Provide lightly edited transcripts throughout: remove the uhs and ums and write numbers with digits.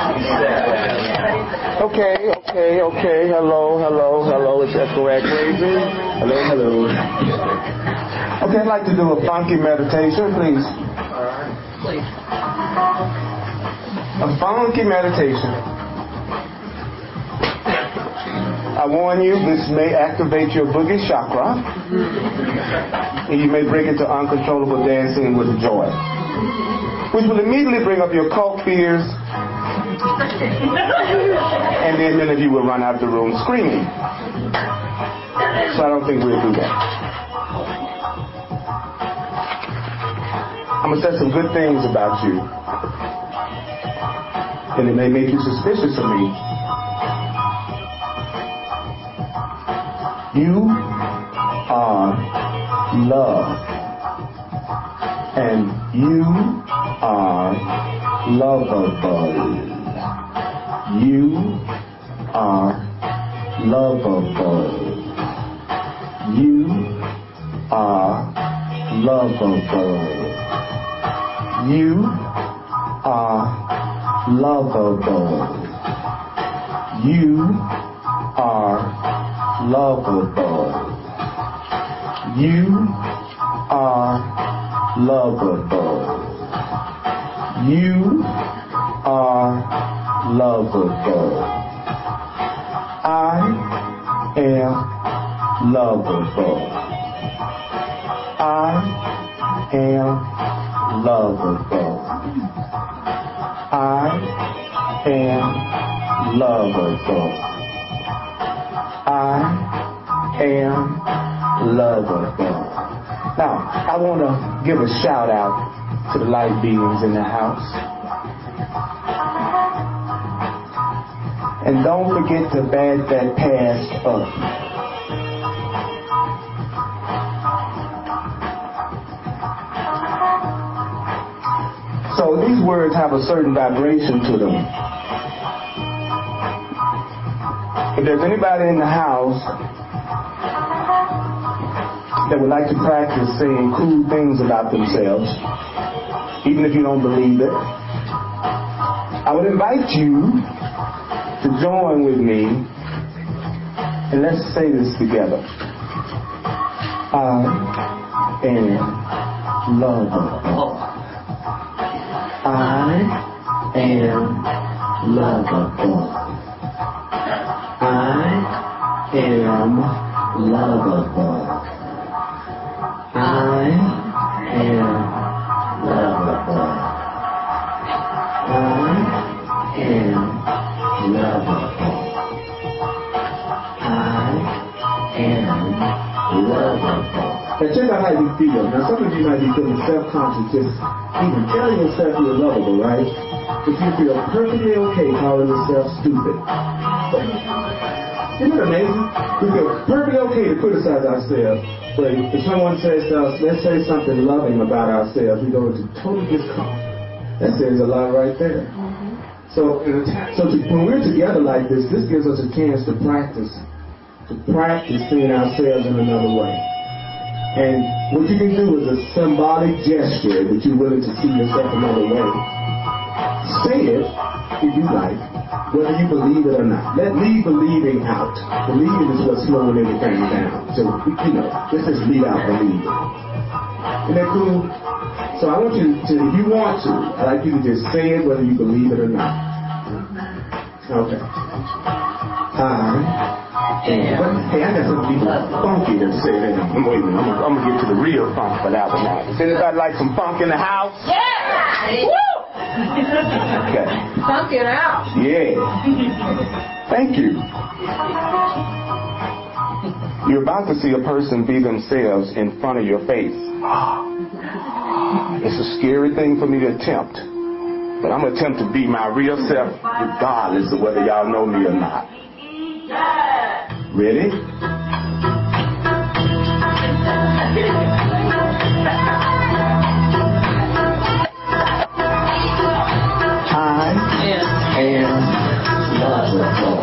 Okay. Hello. Is that correct, Crazy? Hello. Okay, I'd like to do a funky meditation, please. Please. A funky meditation. I warn you, this may activate your boogie chakra, and you may break into uncontrollable dancing with joy, which will immediately bring up your cult fears, and then many of you will run out of the room screaming. So I don't think we'll do that. I'm going to say some good things about you, and it may make you suspicious of me. You are love, and you are lovable. You are lovable. You are lovable. You are lovable. You are lovable. You are lovable. You are lovable. I am lovable. I am lovable. I am lovable. I am lovable. Now, I want to give a shout out to the light beings in the house. And don't forget to bag that past up. So these words have a certain vibration to them. If there's anybody in the house that would like to practice saying cool things about themselves, even if you don't believe it, I would invite you to join with me, and let's say this together. I am lovable. I am lovable. I am lovable. I am lovable. I am lovable. I am lovable. Now check out how you feel. Now some of you might be feeling self-conscious just even telling yourself you're lovable, right? But you feel perfectly okay calling yourself stupid. Isn't it amazing? We feel perfectly okay to criticize ourselves, but if someone says to us, let's say something loving about ourselves, we go into total discomfort. That says a lot right there. So when we're together like this gives us a chance to practice seeing ourselves in another way. And what you can do is a symbolic gesture that you're willing to see yourself another way. Say it, if you like, whether you believe it or not. Leave believing out. Believing is what's slowing everything down. So, let's just leave out believing. Isn't that cool? So I want you to, if you want to, I'd like you to just say it whether you believe it or not. Okay. Hey, I got some people funky that say that. I'm waiting. I'm going to get to the real funk for that one now. Does anybody like some funk in the house? Yeah! Woo! Okay. Funk it out. Yeah. Thank you. You're about to see a person be themselves in front of your face. It's a scary thing for me to attempt. But I'm going to attempt to be my real self regardless of whether y'all know me or not. Ready? I am lovable.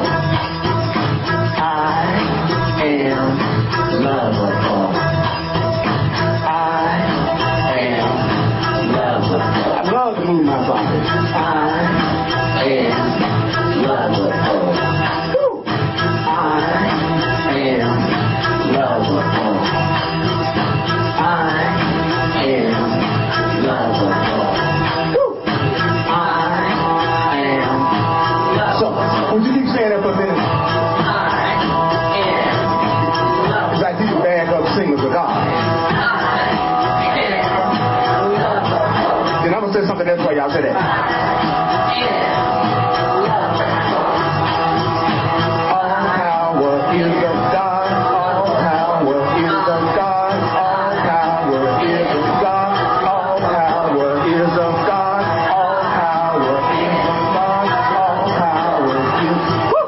I am lovable. I am lovable. I love to move my body. I Would you keep saying that for a minute? It's like these are backup singers of God. Then I'm going to say something else while y'all say that. All power is of God. All power is of God. All power is of God. All power is of God. All power is of God. All power is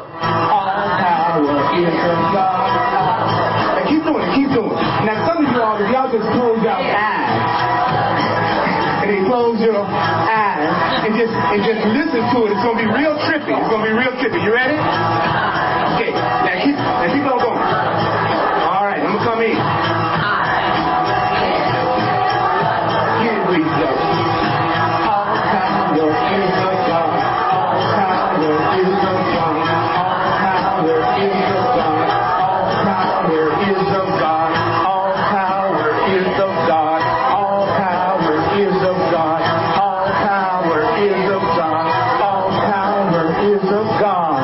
of God. And keep doing it, keep doing it. Now some of you all, if y'all just close your eyes, and then close your eyes, and just listen to it, it's going to be real trippy. It's going to be real trippy. You ready? Okay, now keep on going. All right, I'm going to come in. Here we go. All power is of God. All power is of God. All power is of God. All power is of God. All power is of God. All power is of God. All power is of God. All power is of God.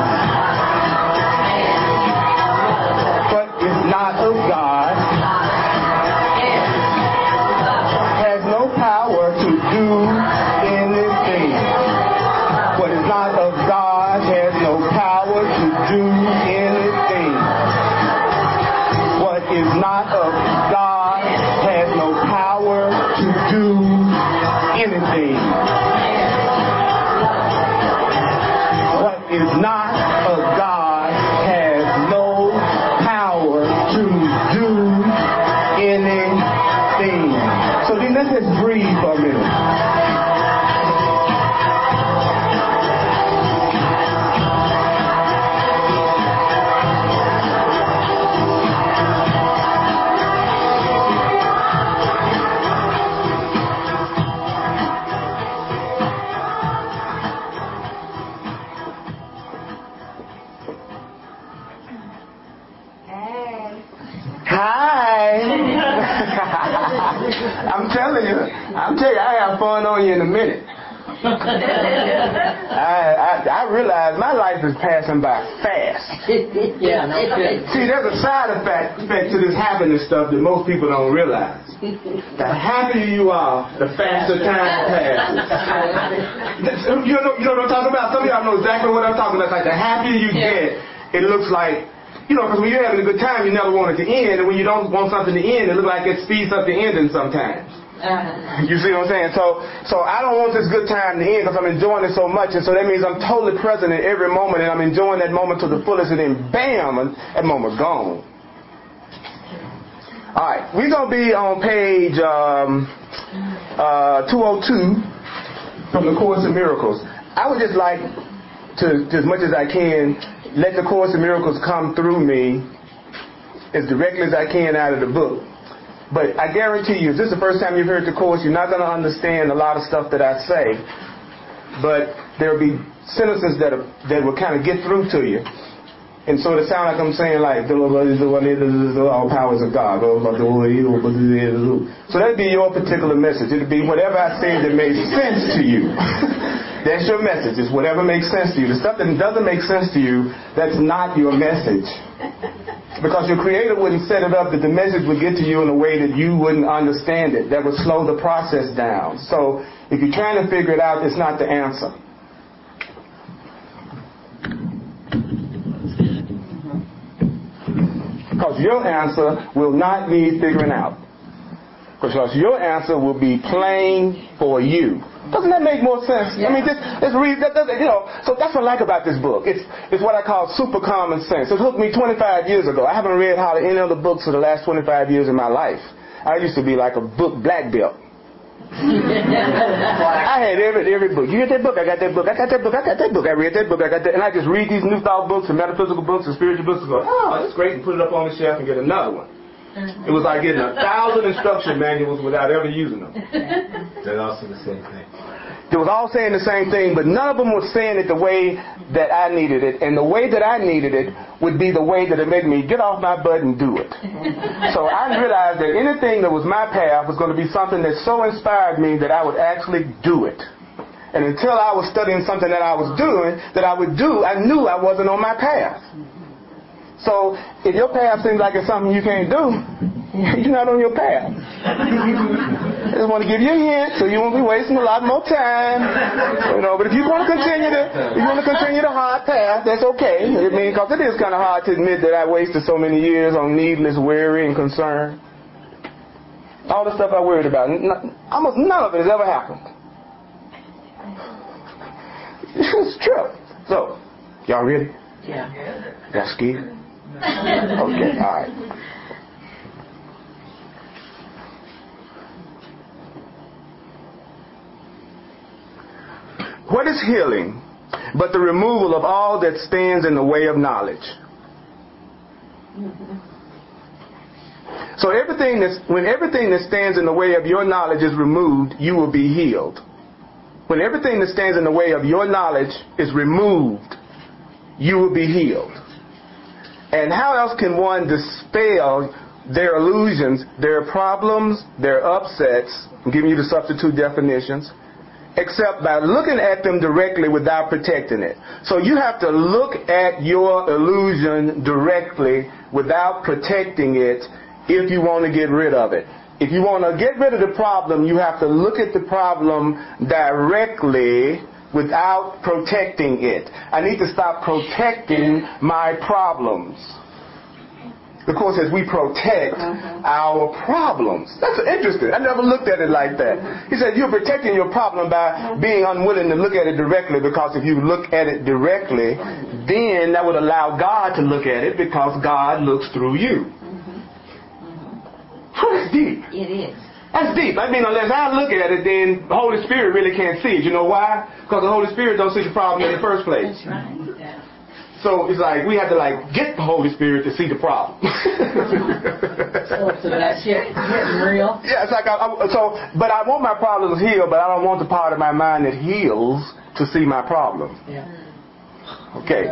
But it's not of God. Has no power to do anything. What is not of God has no power to do anything. What is not of God has no power to do anything. What is not of God has no power to do anything. So then let's just breathe for a minute. Hi. I'm telling you, I have fun on you in a minute. I realize my life is passing by fast. Yeah, no kidding. See, there's a side effect to this happiness stuff that most people don't realize. The happier you are, the faster time passes. You know what I'm talking about? Some of y'all know exactly what I'm talking about. It's like the happier you get, it looks like, because when you're having a good time, you never want it to end. And when you don't want something to end, it looks like it speeds up the ending sometimes. You see what I'm saying? So I don't want this good time to end because I'm enjoying it so much. And so that means I'm totally present in every moment, and I'm enjoying that moment to the fullest, and then bam, that moment's gone. All right, we're going to be on page 202 from the Course in Miracles. I would just like to as much as I can, let the Course in Miracles come through me as directly as I can out of the book. But I guarantee you, if this is the first time you've heard the Course, you're not going to understand a lot of stuff that I say. But there'll be sentences that will kind of get through to you. And so it sounds like I'm saying like, all powers of God. So that'd be your particular message. It'd be whatever I say that makes sense to you. That's your message. It's whatever makes sense to you. The stuff that doesn't make sense to you, that's not your message. Because your Creator wouldn't set it up that the message would get to you in a way that you wouldn't understand it. That would slow the process down. So if you're trying to figure it out, it's not the answer. Because your answer will not need figuring out. Because your answer will be plain for you. Doesn't that make more sense? Yeah. I mean, just read that. So that's what I like about this book. It's what I call super common sense. It hooked me 25 years ago. I haven't read hardly any other books for the last 25 years of my life. I used to be like a book black belt. I had every book. You get that book? I got that book. I got that book. I got that book. I read that book. I got that. And I just read these New Thought books and metaphysical books and spiritual books and go, oh, that's great, and put it up on the shelf and get another one. It was like getting 1,000 instruction manuals without ever using them. They're also the same thing. They was all saying the same thing, but none of them was saying it the way that I needed it. And the way that I needed it would be the way that it made me get off my butt and do it. So I realized that anything that was my path was going to be something that so inspired me that I would actually do it. And until I was studying something that I was doing, that I would do, I knew I wasn't on my path. So if your path seems like it's something you can't do, you're not on your path. I just want to give you a hint so you won't be wasting a lot more time. But if you want to continue the hard path, that's okay. I mean, because it is kind of hard to admit that I wasted so many years on needless worry and concern. All the stuff I worried about, almost none of it has ever happened. It's true. So, y'all ready? Yeah. Y'all scared? Okay, all right. What is healing but the removal of all that stands in the way of knowledge? So when everything that stands in the way of your knowledge is removed, you will be healed. When everything that stands in the way of your knowledge is removed, you will be healed. And how else can one dispel their illusions, their problems, their upsets? I'm giving you the substitute definitions. Except by looking at them directly without protecting it. So you have to look at your illusion directly without protecting it if you want to get rid of it. If you want to get rid of the problem, you have to look at the problem directly without protecting it. I need to stop protecting my problems. The Course says we protect our problems. That's interesting. I never looked at it like that. He said you're protecting your problem by being unwilling to look at it directly, because if you look at it directly, then that would allow God to look at it, because God looks through you. That's deep. It is. That's deep. I mean, unless I look at it, then the Holy Spirit really can't see it. You know why? Because the Holy Spirit don't see the problem in the first place. That's right. Yeah. So it's like we have to get the Holy Spirit to see the problem. So that's getting real. Yeah, it's like but I want my problems healed, but I don't want the part of my mind that heals to see my problem. Yeah. Okay.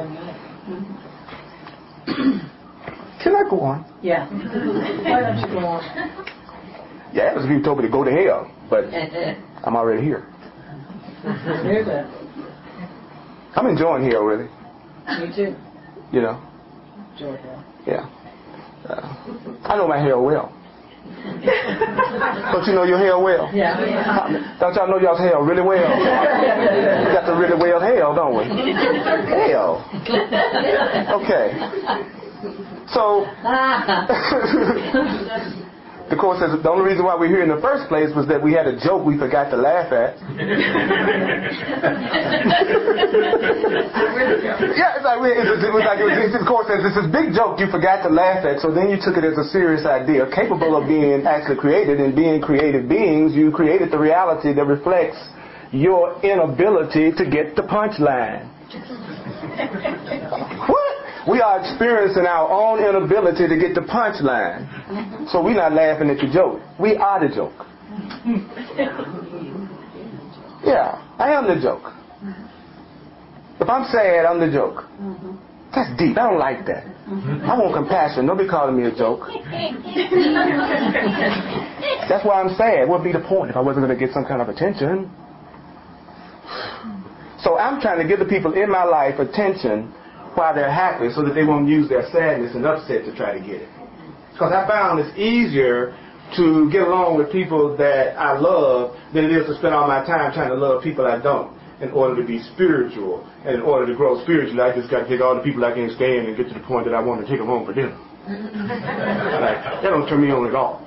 Can I go on? Yeah. Why don't you go on? Yeah, it was people told me to go to hell, but I'm already here. Hear that? I'm enjoying hell, really. Me too. You know? Enjoy hell. Yeah. I know my hell well. Don't you know your hell well? Yeah. Don't y'all know y'all's hell really well? We got the really well hell, don't we? Hell. Okay. So, the Course says the only reason why we're here in the first place was that we had a joke we forgot to laugh at. Yeah, the Course says this is big joke you forgot to laugh at, so then you took it as a serious idea, capable of being actually created, and being creative beings, you created the reality that reflects your inability to get the punchline. What? We are experiencing our own inability to get the punchline. So we're not laughing at the joke. We are the joke. Yeah, I am the joke. If I'm sad, I'm the joke. That's deep. I don't like that. I want compassion. Don't be calling me a joke. That's why I'm sad. What would be the point if I wasn't going to get some kind of attention? So I'm trying to give the people in my life attention while they're happy, so that they won't use their sadness and upset to try to get it. Because I found it's easier to get along with people that I love than it is to spend all my time trying to love people I don't, in order to be spiritual. And in order to grow spiritually, I just got to take all the people I can't stand and get to the point that I want to take them home for dinner. That don't turn me on at all.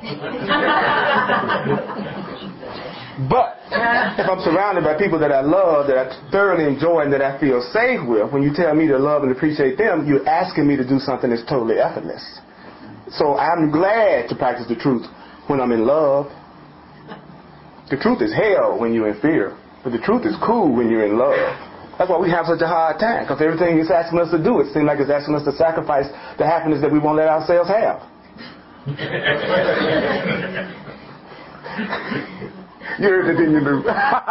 But if I'm surrounded by people that I love, that I thoroughly enjoy, and that I feel safe with, when you tell me to love and appreciate them, you're asking me to do something that's totally effortless. So I'm glad to practice the truth when I'm in love. The truth is hell when you're in fear, but the truth is cool when you're in love. That's why we have such a hard time, because everything it's asking us to do, it seems like it's asking us to sacrifice the happiness that we won't let ourselves have. You heard it, didn't you, Lou?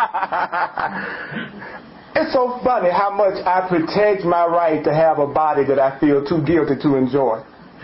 It's so funny how much I protect my right to have a body that I feel too guilty to enjoy.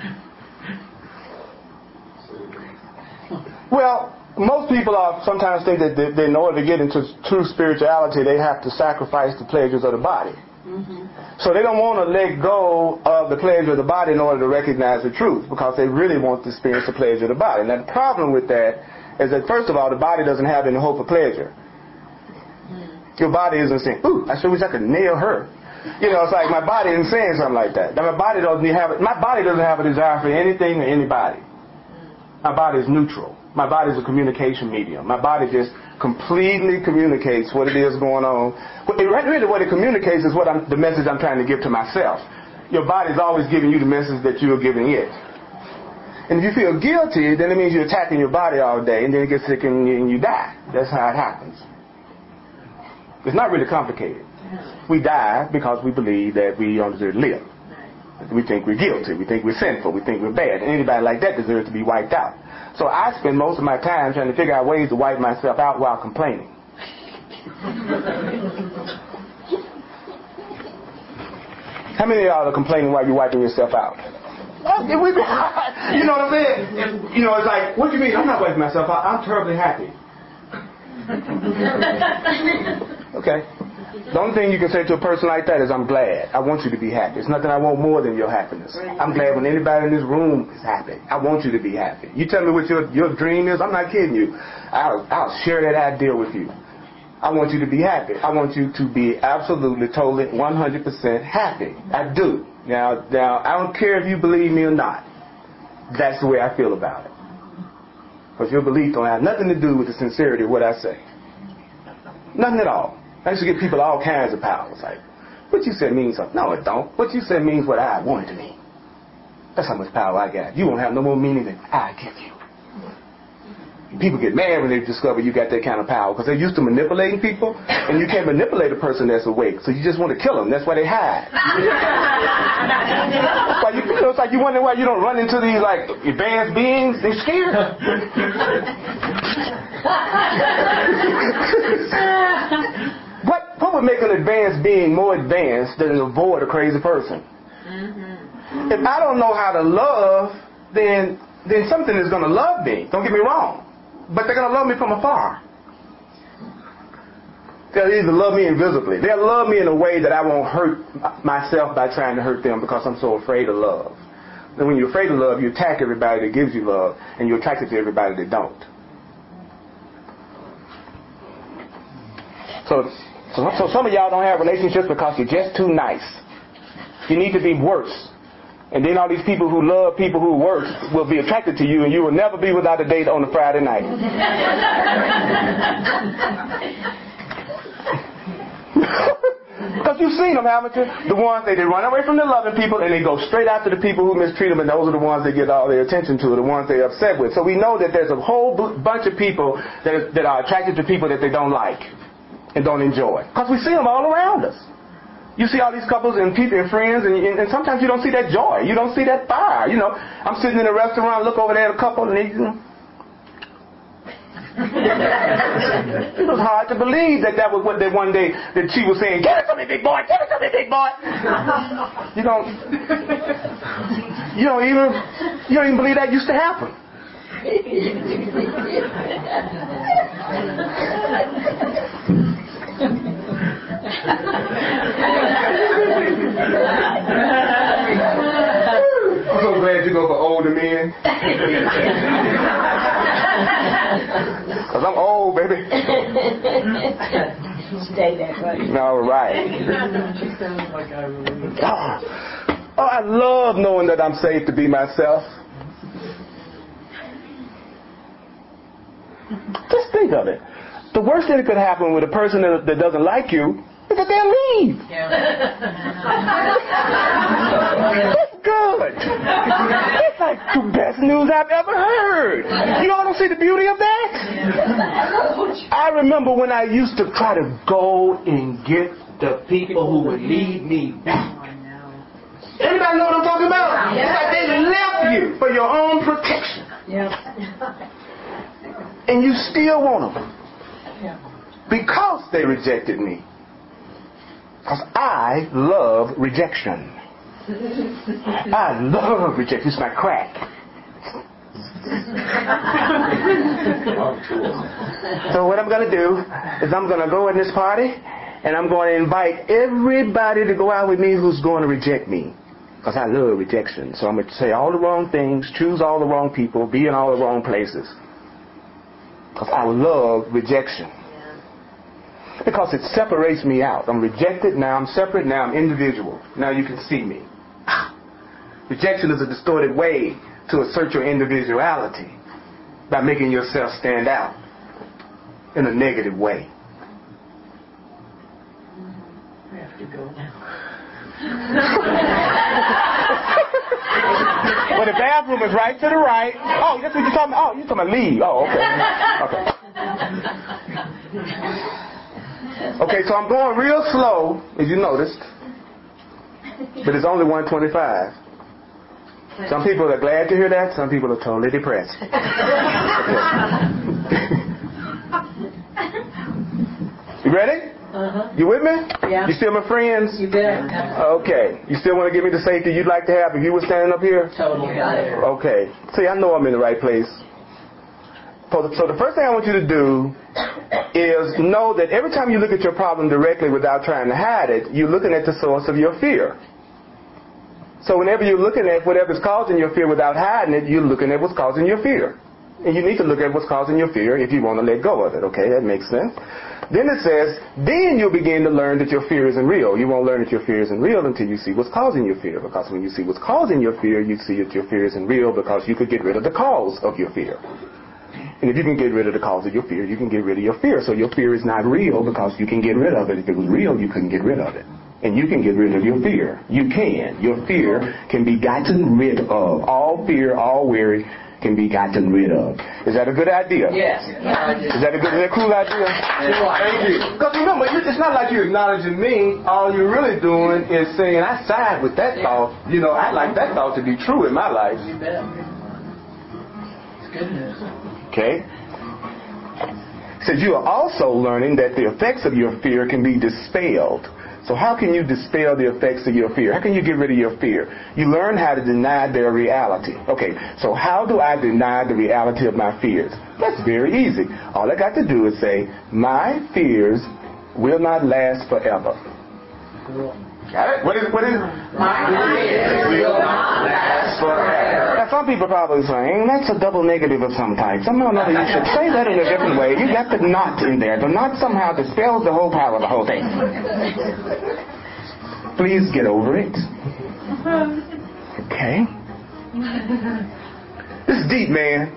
Well, most people sometimes think that in order to get into true spirituality, they have to sacrifice the pleasures of the body. So they don't want to let go of the pleasure of the body in order to recognize the truth, because they really want to experience the pleasure of the body. Now, the problem with that is that, first of all, the body doesn't have any hope of pleasure. Your body isn't saying, ooh, I sure wish I could nail her. It's like my body isn't saying something like that. Now, my body doesn't have a desire for anything or anybody. My body is neutral. My body is a communication medium. My body just completely communicates what it is going on. Really what it communicates is the message I'm trying to give to myself. Your body is always giving you the message that you're giving it. And if you feel guilty, then it means you're attacking your body all day, and then it gets sick and you die. That's how it happens. It's not really complicated. We die because we believe that we don't deserve to live. We think we're guilty. We think we're sinful. We think we're bad. And anybody like that deserves to be wiped out. So I spend most of my time trying to figure out ways to wipe myself out while complaining. How many of y'all are complaining while you're wiping yourself out? You know what I'm saying? It's like, what do you mean? I'm not wiping myself out. I'm terribly happy. Okay. The only thing you can say to a person like that is, I'm glad. I want you to be happy. It's nothing I want more than your happiness. I'm glad when anybody in this room is happy. I want you to be happy. You tell me what your dream is, I'm not kidding you. I'll share that idea with you. I want you to be happy. I want you to be absolutely, totally, 100% happy. I do. Now, I don't care if you believe me or not. That's the way I feel about it. Because your belief don't have nothing to do with the sincerity of what I say. Nothing at all. I used to give people all kinds of power. It's like, what you said means something. No, it don't. What you said means what I want it to mean. That's how much power I got. You won't have no more meaning than I give you. People get mad when they discover you got that kind of power, because they're used to manipulating people, and you can't manipulate a person that's awake, so you just want to kill them. That's why they hide. It's like you wonder why you don't run into these like advanced beings. They're scared. What would make an advanced being more advanced than to avoid a crazy person? If I don't know how to love, then something is going to love me. Don't get me wrong. But they're going to love me from afar. They'll either love me invisibly. They'll love me in a way that I won't hurt myself by trying to hurt them, because I'm so afraid of love. And when you're afraid of love, you attack everybody that gives you love, and you're attracted to everybody that don't. So some of y'all don't have relationships because you're just too nice. You need to be worse. And then all these people who love people who work will be attracted to you, and you will never be without a date on a Friday night. Because you've seen them, haven't you? The ones, they run away from the loving people, and they go straight after the people who mistreat them, and those are the ones they get all their attention to, the ones they're upset with. So we know that there's a whole bunch of people that are attracted to people that they don't like and don't enjoy. Because we see them all around us. You see all these couples and people and friends, and sometimes you don't see that joy. You don't see that fire. I'm sitting in a restaurant, look over there at a couple, and they, it was hard to believe that was what that one day that she was saying, "Give it to me, big boy! Give it to me, big boy!" You don't even believe that used to happen. I'm so glad you go for older men. Because I'm old, baby. Stay that way. All right. Oh, I love knowing that I'm safe to be myself. Just think of it. The worst thing that could happen with a person that doesn't like you is that they'll leave. Yeah. That's good. It's like the best news I've ever heard. You all don't see the beauty of that? I remember when I used to try to go and get the people who would lead me back. Anybody know what I'm talking about? It's like they left you for your own protection. Yeah. And you still want them. Yeah. Because they rejected me. Because I love rejection. I love rejection. It's my crack. So what I'm going to do is I'm going to go in this party and I'm going to invite everybody to go out with me who's going to reject me. Because I love rejection. So I'm going to say all the wrong things, choose all the wrong people, be in all the wrong places. Because I love rejection. Because it separates me out. I'm rejected, now I'm separate, now I'm individual. Now you can see me. Rejection is a distorted way to assert your individuality by making yourself stand out in a negative way. We have to go now. Well, the bathroom is right to the right. Oh, that's what you're talking about. Oh, you're talking about leave. Oh, okay. Okay, so I'm going real slow, as you noticed. But it's only 1:25. Some people are glad to hear that. Some people are totally depressed. You ready? Uh-huh. You with me? Yeah. You still my friends? You bet. Okay. You still want to give me the safety you'd like to have if you were standing up here? Totally. Okay. See, I know I'm in the right place. So the first thing I want you to do is know that every time you look at your problem directly without trying to hide it, you're looking at the source of your fear. So whenever you're looking at whatever's causing your fear without hiding it, you're looking at what's causing your fear. And you need to look at what's causing your fear if you want to let go of it. Okay, that makes sense. Then it says, then you'll begin to learn that your fear isn't real. You won't learn that your fear isn't real until you see what's causing your fear. Because when you see what's causing your fear, you see that your fear isn't real because you could get rid of the cause of your fear. And if you can get rid of the cause of your fear, you can get rid of your fear. So your fear is not real because you can get rid of it. If it was real, you couldn't get rid of it. And you can get rid of your fear. You can. Your fear can be gotten rid of. All fear, all worry can be gotten rid of. Is that a good idea? Yes. Is that a cool idea? Thank you. Because remember, it's not like you're acknowledging me. All you're really doing is saying, I side with that thought. You know, I like that thought to be true in my life. You bet. It's good news. Okay? It says you are also learning that the effects of your fear can be dispelled. So how can you dispel the effects of your fear? How can you get rid of your fear? You learn how to deny their reality. Okay, so how do I deny the reality of my fears? That's very easy. All I got to do is say, my fears will not last forever. Got it? What is it? My fears will not last forever. Now some people probably saying, that's a double negative of some type. Somehow or another you should say that in a different way. You got the not in there. The not somehow dispels the whole power of the whole thing. Please get over it. Okay. This is deep, man.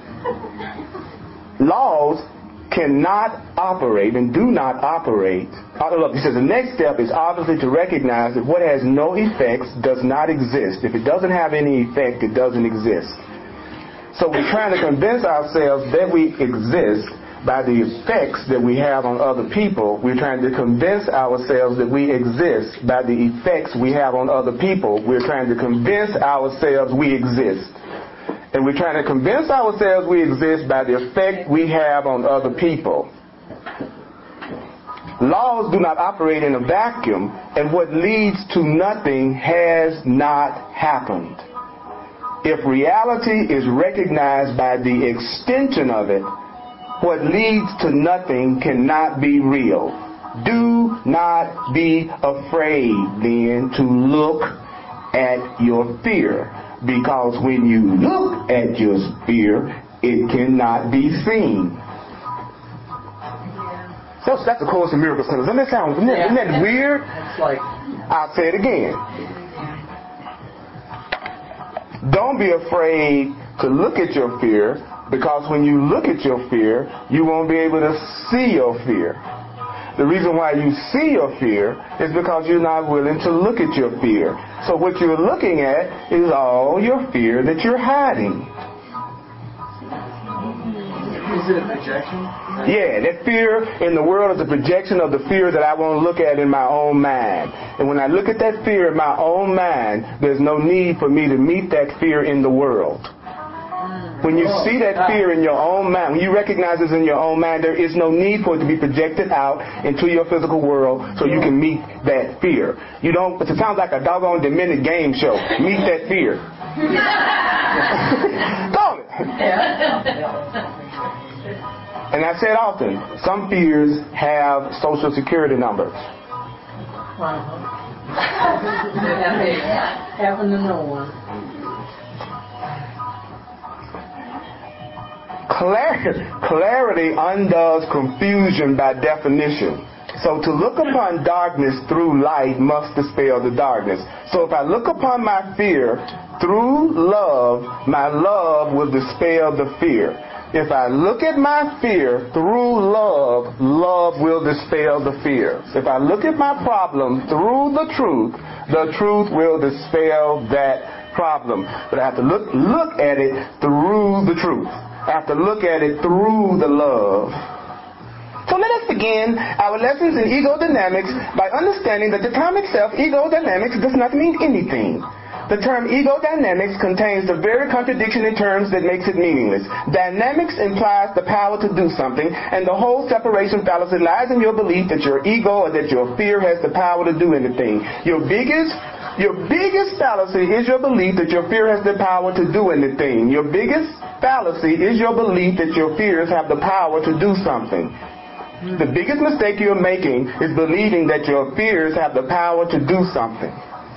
Laws cannot operate and do not operate. Look, he says the next step is obviously to recognize that what has no effects does not exist. If it doesn't have any effect, it doesn't exist. So we're trying to convince ourselves that we exist by the effects that we have on other people. We're trying to convince ourselves that we exist by the effects we have on other people. We're trying to convince ourselves we exist. And we're trying to convince ourselves we exist by the effect we have on other people. Laws do not operate in a vacuum, and what leads to nothing has not happened. If reality is recognized by the extension of it, what leads to nothing cannot be real. Do not be afraid, then, to look at your fear. Because when you look at your fear, it cannot be seen. So that's the Course in Miracles. Doesn't that sound, isn't that weird? It's like, I'll say it again. Don't be afraid to look at your fear, because when you look at your fear, you won't be able to see your fear. The reason why you see your fear is because you're not willing to look at your fear. So what you're looking at is all your fear that you're hiding. Is it a projection? Yeah, that fear in the world is a projection of the fear that I want to look at in my own mind. And when I look at that fear in my own mind, there's no need for me to meet that fear in the world. When you see that fear in your own mind, when you recognize it's in your own mind, there is no need for it to be projected out into your physical world so you can meet that fear. You don't, it sounds like a doggone demented game show. Meet that fear. Don't it? And I said often, some fears have social security numbers. Happen to no one. Clarity undoes confusion by definition. So to look upon darkness through light must dispel the darkness. So if I look upon my fear through love, my love will dispel the fear. If I look at my fear through love, love will dispel the fear. If I look at my problem through the truth will dispel that problem. But I have to look at it through the truth. I have to look at it through the love. So let us begin our lessons in ego dynamics by understanding that the term itself, ego dynamics, does not mean anything. The term ego dynamics contains the very contradiction in terms that makes it meaningless. Dynamics implies the power to do something, and the whole separation fallacy lies in your belief that your ego or that your fear has the power to do anything. Your biggest fallacy is your belief that your fear has the power to do anything. Your biggest fallacy is your belief that your fears have the power to do something. The biggest mistake you're making is believing that your fears have the power to do something.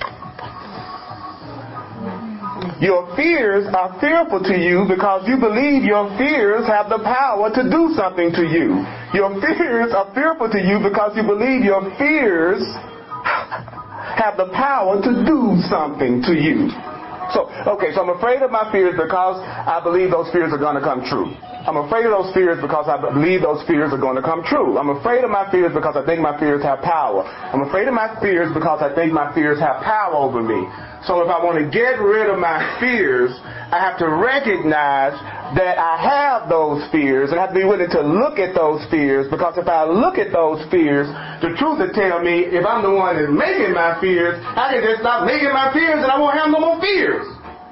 Your fears are fearful to you because you believe your fears have the power to do something to you. Your fears are fearful to you because you believe your fears have the power to do something to you. So I'm afraid of my fears because I believe those fears are going to come true. I'm afraid of those fears because I believe those fears are going to come true. I'm afraid of my fears because I think my fears have power. I'm afraid of my fears because I think my fears have power over me. So if I want to get rid of my fears, I have to recognize that I have those fears and I have to be willing to look at those fears, because if I look at those fears, the truth will tell me if I'm the one that's making my fears, I can just stop making my fears and I won't have no more fears.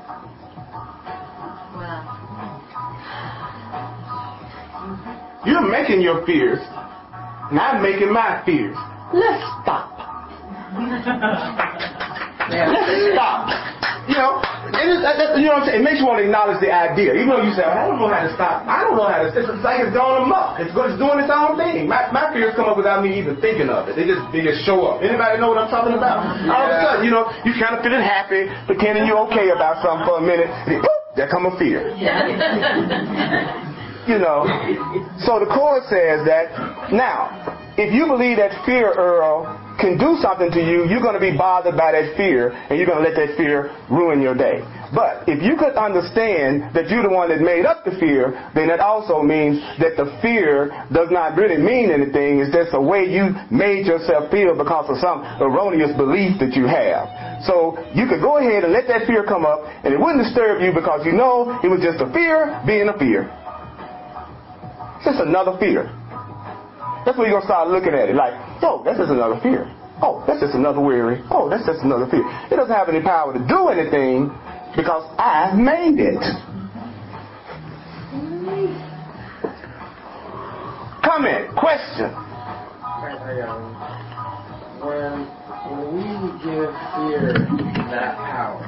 You're making your fears, and I'm making my fears. Let's stop. Let's stop. You know what I'm saying? It makes you want to acknowledge the idea. Even though you say, I don't know how to stop. I don't know how to. It's like it's going amok. It's doing its own thing. My fears come up without me even thinking of it. They just show up. Anybody know what I'm talking about? All of a sudden, you kind of feeling happy, pretending you're okay about something for a minute. And then, there come a fear. So the Course says that, now, if you believe that fear, Earl, can do something to you, you're going to be bothered by that fear, and you're going to let that fear ruin your day. But if you could understand that you're the one that made up the fear, then that also means that the fear does not really mean anything. It's just a way you made yourself feel because of some erroneous belief that you have. So you could go ahead and let that fear come up, and it wouldn't disturb you because you know it was just a fear being a fear. It's just another fear. That's when you're going to start looking at it like, oh, that's just another fear. Oh, that's just another worry. Oh, that's just another fear. It doesn't have any power to do anything because I made it. Comment, question. When we give fear that power,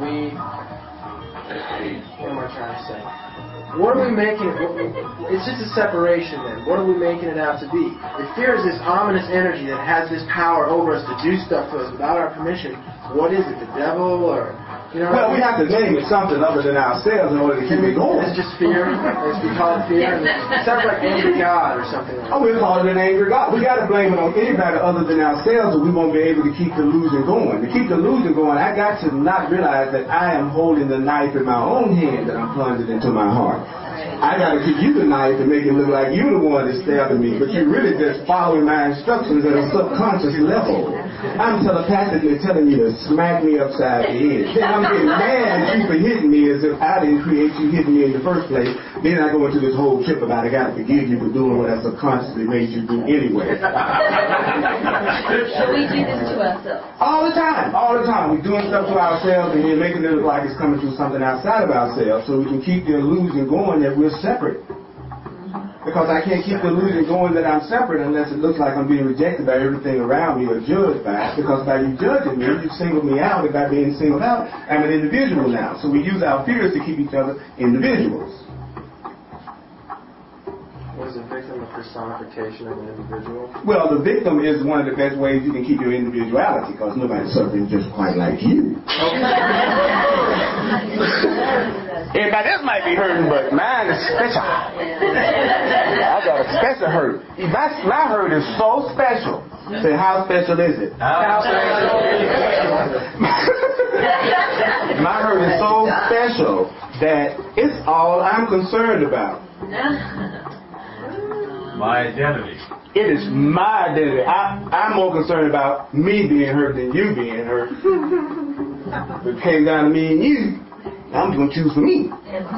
what am I trying to say? What are we making it? It's just a separation then. What are we making it out to be? If fear is this ominous energy that has this power over us to do stuff to us without our permission, what is it? The devil or... Well, we have to name it something other than ourselves in order to keep it going. It's just fear. We call it fear. It sounds like angry God or something like that. Oh, we call it an angry God. We got to blame it on anybody other than ourselves, or we won't be able to keep the illusion going. To keep the illusion going, I got to not realize that I am holding the knife in my own hand that I'm plunging into my heart. I got to give you the knife and make it look like you're the one that's stabbing me, but you're really just following my instructions at a subconscious level. I'm telepathically telling you to smack me upside the head. Then I'm getting mad at you for hitting me as if I didn't create you hitting me in the first place. Then I go into this whole trip about I got to forgive you for doing what I subconsciously made you do anyway. So we do this to ourselves. All the time. We're doing stuff to ourselves and we're making it look like it's coming through something outside of ourselves so we can keep the illusion going that we're separate. Because I can't keep the illusion going that I'm separate unless it looks like I'm being rejected by everything around me or judged by it. Because by you judging me, you singled me out, and by being singled out, I'm an individual now. So we use our fears to keep each other individuals. Was the victim a personification of an individual? Well, the victim is one of the best ways you can keep your individuality because nobody's suffering just quite like you. Everybody else might be hurting, but mine is special. I got a special hurt. My hurt is so special. Say, how special is it? How special is it? My hurt is so special that it's all I'm concerned about. My identity. It is my identity. I'm more concerned about me being hurt than you being hurt. If it came down to me and you, I'm going to choose for me.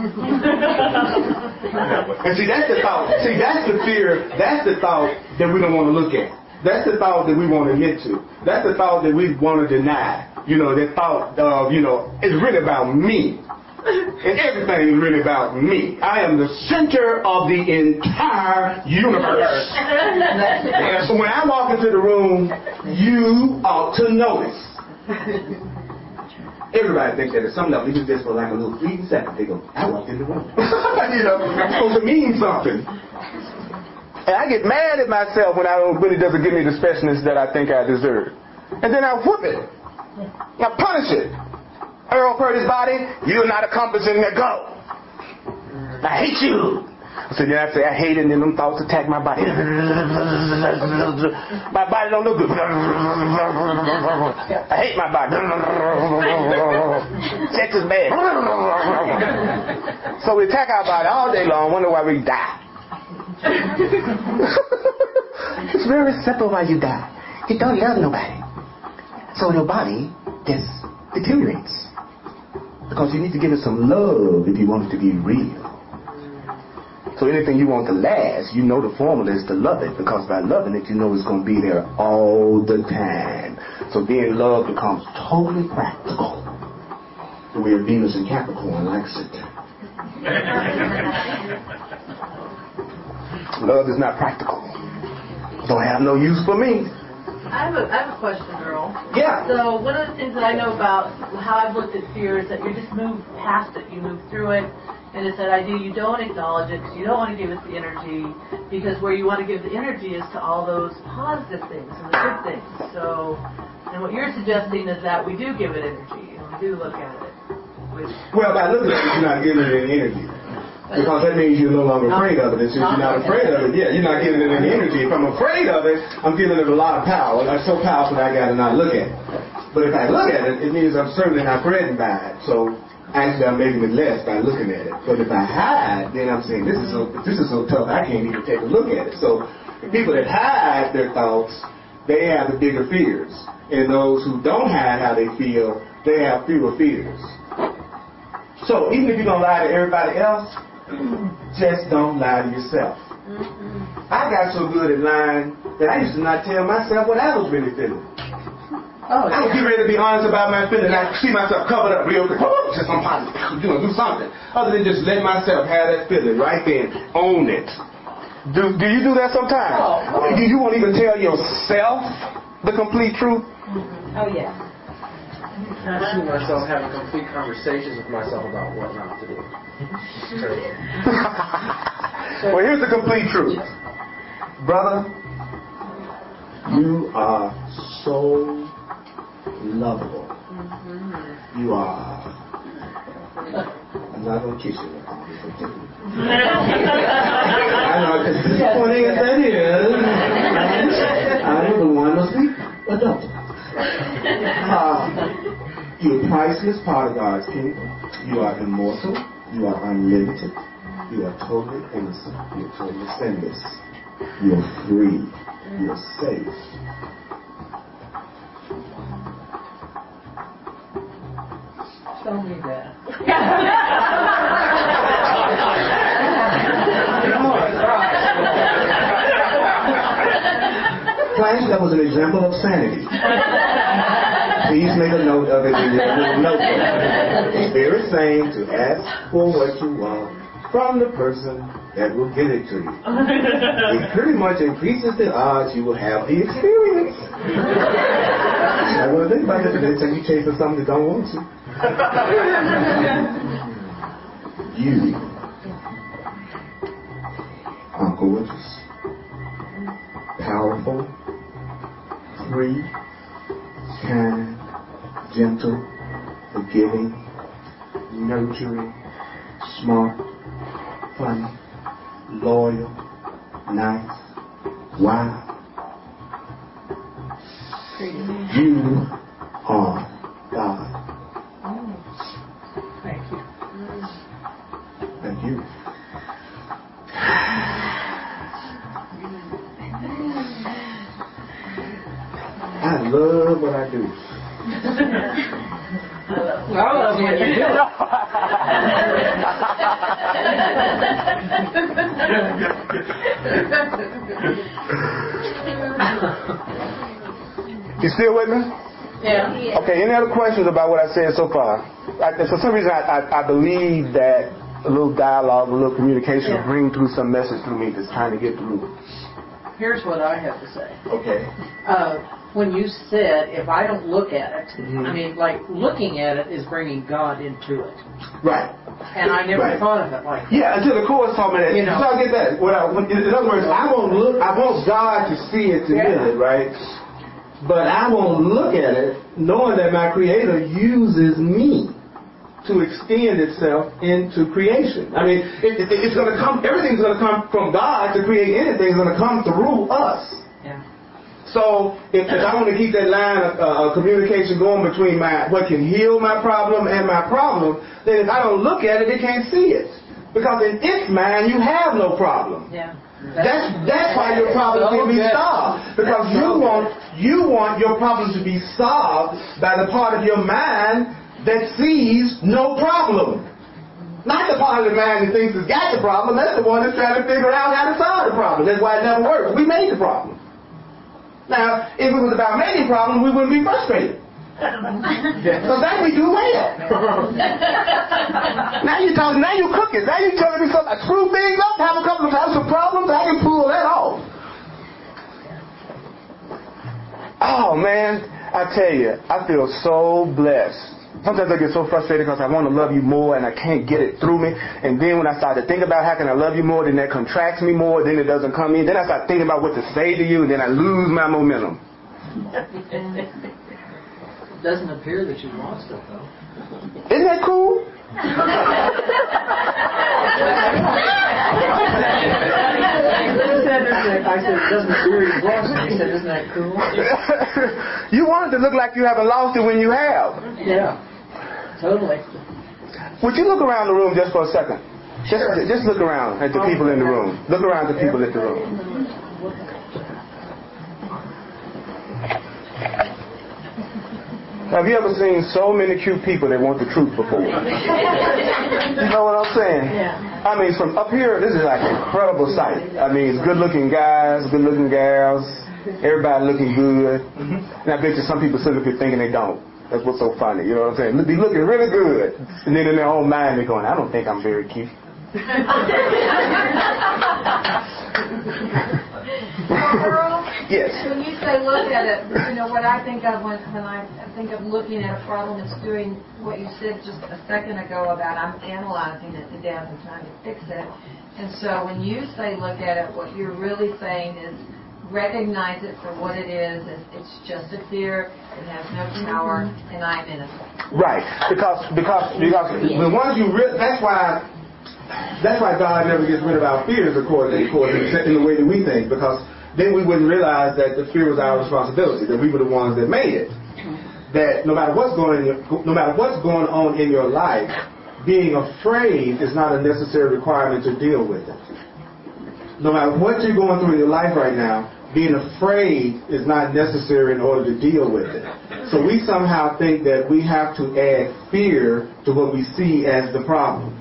And see, that's the thought. See, that's the fear. That's the thought that we don't want to look at. That's the thought that we want to admit to. That's the thought that we want to deny. That thought of, it's really about me. And everything is really about me. I am the center of the entire universe. And so when I walk into the room, you ought to notice. Everybody thinks that at some level, even just for like a little fleeting second, they go, I walked in the room. I'm supposed to mean something. And I get mad at myself when it really doesn't give me the specialness that I think I deserve. And then I whoop it. I punish it. Earl Curtis body, you're not accomplishing the goal. I hate you. So then I say I hate it, and then them thoughts attack my body. My body don't look good. I hate my body. Sex is bad. So we attack our body all day long, wonder why we die. It's very simple why you die. You don't love nobody. So your body just deteriorates. Because you need to give it some love if you want it to be real. So anything you want to last, the formula is to love it. Because by loving it, it's going to be there all the time. So being loved becomes totally practical. The way Venus and Capricorn likes it. Love is not practical. Don't have no use for me. I have a question, Earl. Yeah. So one of the things that I know about how I've looked at fear is that you just move past it. You move through it. And it's that idea you don't acknowledge it because you don't want to give it the energy, because where you want to give the energy is to all those positive things and the good things. So, and what you're suggesting is that we do give it energy and we do look at it. Well, by looking at it, you're not giving it any energy. Because that means you're no longer afraid of it. And since you're not afraid of it, you're not giving it any energy. If I'm afraid of it, I'm giving it a lot of power. It's so powerful that I got to not look at it. But if I look at it, it means I'm certainly not threatened by it. So actually, I'm making it less by looking at it. But if I hide, then I'm saying, this is so tough, I can't even take a look at it. So the people that hide their thoughts, they have the bigger fears. And those who don't hide how they feel, they have fewer fears. So even if you don't lie to everybody else, just don't lie to yourself. I got so good at lying that I used to not tell myself what I was really feeling. I would get ready to be honest about my feelings. I see myself covered up real quick. Just I'm positive. Do something other than just let myself have that feeling right then. Own it. Do you do that sometimes? You won't even tell yourself the complete truth? Oh, yeah. I see myself having complete conversations with myself about what not to do. Well, here's the complete truth. Brother, you are so lovable. You are. I'm not going to kiss you. I know, as disappointing as that is, I know the one must be adult. You're a priceless part of God's kingdom. You are immortal. You are unlimited. You are totally innocent. You're totally sinless. You're free. You're safe. tell me that. Class, that was an example of sanity. Please make a note of it in your little notebook. The Spirit's saying to ask for what you want from the person that will give it to you. It pretty much increases the odds you will have the experience. I want to think about it the next time you chase for something that don't want you. You are gorgeous, powerful, free, kind, gentle, forgiving, nurturing, smart, funny, loyal, nice, wild. You are God. Thank you. Thank you. I love what I do. I love what you do. You still with me? Yeah. Okay, any other questions about what I said so far? For some reason, I believe that a little dialogue, a little communication will bring through some message through me that's trying to get through. Here's what I have to say. Okay. When you said, if I don't look at it, I mean, like, looking at it is bringing God into it. Right. And I never thought of it like that. Yeah, until the Course taught me that. You know. So I get that. In other words, I want God to see it to hear it, right? But I won't look at it knowing that my Creator uses me to extend itself into creation. I mean, it's going to come, everything's going to come from God to create anything. It's going to come through us. Yeah. So if I want to keep that line of communication going between what can heal my problem and my problem, then if I don't look at it, it can't see it. Because in its mind, you have no problem. Yeah. That's why your problem can be solved. Because you want your problem to be solved by the part of your mind that sees no problem. Not the part of the mind that thinks it's got the problem. That's the one that's trying to figure out how to solve the problem. That's why it never works. We made the problem. Now, if it was about making problems, we wouldn't be frustrated. Because that we do well. Now you're talking, now you're cooking. Now you're telling me something. I screw things up, have some problems, I can pull that off. Oh man, I tell you, I feel so blessed. Sometimes I get so frustrated because I want to love you more and I can't get it through me. And then when I start to think about how can I love you more, then that contracts me more, then it doesn't come in. Then I start thinking about what to say to you, and then I lose my momentum. It doesn't appear that you lost it, though. Isn't that cool? I said, it doesn't appear you lost it. He said, isn't that cool? You want it to look like you haven't lost it when you have. Yeah, totally. Would you look around the room just for a second? Just look around at the people in the room. Look around at the people in the room. Have you ever seen so many cute people that want the truth before? You know what I'm saying? Yeah. I mean, from up here, this is like an incredible sight. I mean, it's good-looking guys, good-looking gals, everybody looking good. And I bet you some people sit up here thinking they don't. That's what's so funny. You know what I'm saying? They looking really good. And then in their own mind, they're going, I don't think I'm very cute. Earl, Yes. when you say look at it, you know what I think of when I think of looking at a problem is doing what you said just a second ago about I'm analyzing it to death and trying to fix it. And so when you say look at it, what you're really saying is recognize it for what it is. It's just a fear. It has no power, and I'm innocent. Right. Because the ones you that's why God never gets rid of our fears according in the way that we think, because then we wouldn't realize that the fear was our responsibility, that we were the ones that made it. That no matter what's going on in your life, being afraid is not a necessary requirement to deal with it. No matter what you're going through in your life right now, being afraid is not necessary in order to deal with it. So we somehow think that we have to add fear to what we see as the problem.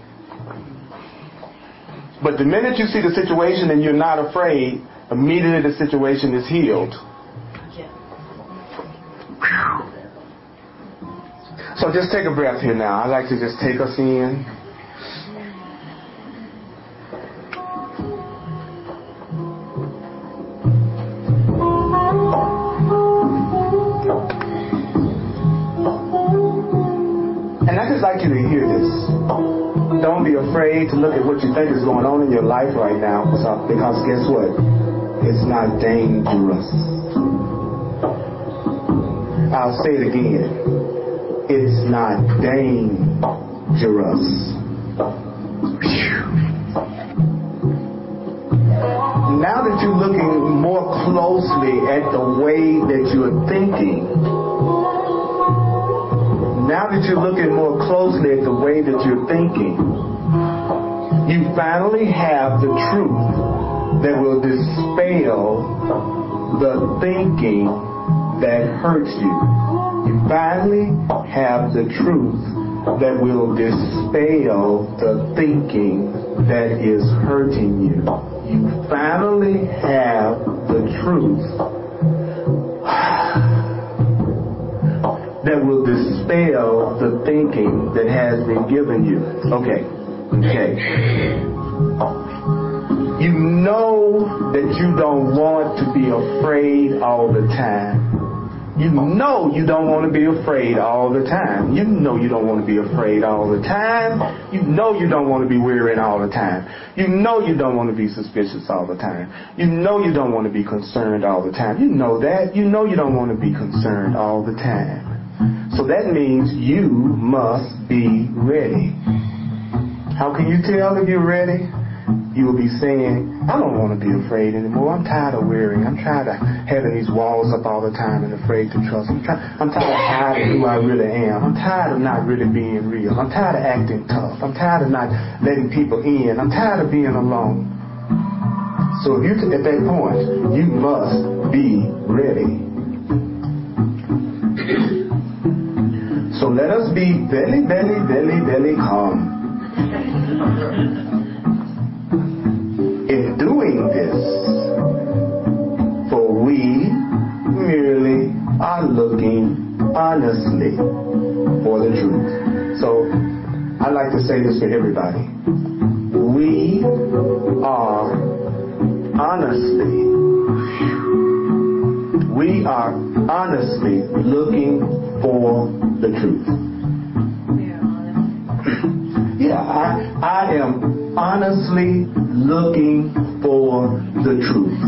But the minute you see the situation and you're not afraid, immediately the situation is healed. So just take a breath here now. I'd like to just take us in. And I'd just like you to hear this. Don't be afraid to look at what you think is going on in your life right now, because guess what? It's not dangerous. I'll say it again. It's not dangerous. Now that you're looking more closely at the way that you're thinking, now that you're looking more closely at the way that you're thinking, you finally have the truth that will dispel the thinking that hurts you. You finally have the truth that will dispel the thinking that is hurting you. You finally have the truth that will dispel the thinking that has been given you. Okay. You know that you don't want to be afraid all the time. You know you don't want to be afraid all the time. You know you don't want to be afraid all the time. You know you don't want to be worrying all the time. You know you don't want to be suspicious all the time. You know you don't want to be concerned all the time. You know that. You know you don't want to be concerned all the time. So that means you must be ready. How can you tell if you're ready? You will be saying, I don't want to be afraid anymore. I'm tired of worrying. I'm tired of having these walls up all the time and afraid to trust. I'm tired of hiding who I really am. I'm tired of not really being real. I'm tired of acting tough. I'm tired of not letting people in. I'm tired of being alone. So if you at that point, you must be ready. So let us be very, very, very, very calm. In doing this, for we merely are looking honestly for the truth. So I'd like to say this for everybody. We are honestly looking for the truth. Yeah, I am honestly looking for the truth.